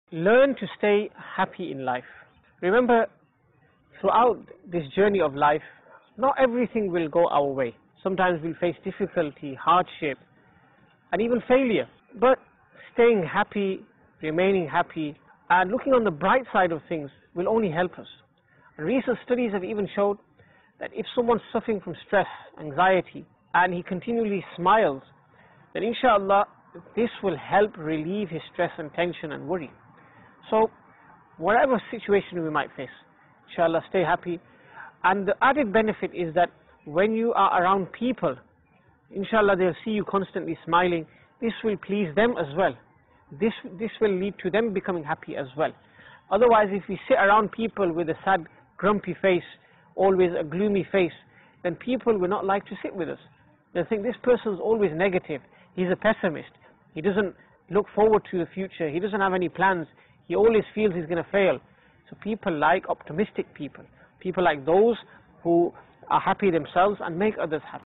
Learn to stay happy in life. Remember, throughout this journey of life, not everything will go our way. Sometimes we'll face difficulty, hardship, and even failure. But staying happy, remaining happy, and looking on the bright side of things will only help us. And recent studies have even showed that if someone's suffering from stress, anxiety, and he continually smiles, then inshallah, this will help relieve his stress and tension and worry. So, whatever situation we might face, inshallah, stay happy. And the added benefit is that when you are around people, inshallah, they'll see you constantly smiling. This will please them as well. This will lead to them becoming happy as well. Otherwise, if we sit around people with a sad, grumpy face, always a gloomy face, then people will not like to sit with us. They'll think this person's always negative. He's a pessimist. He doesn't look forward to the future. He doesn't have any plans. He always feels he's going to fail. So people like optimistic people. People like those who are happy themselves and make others happy.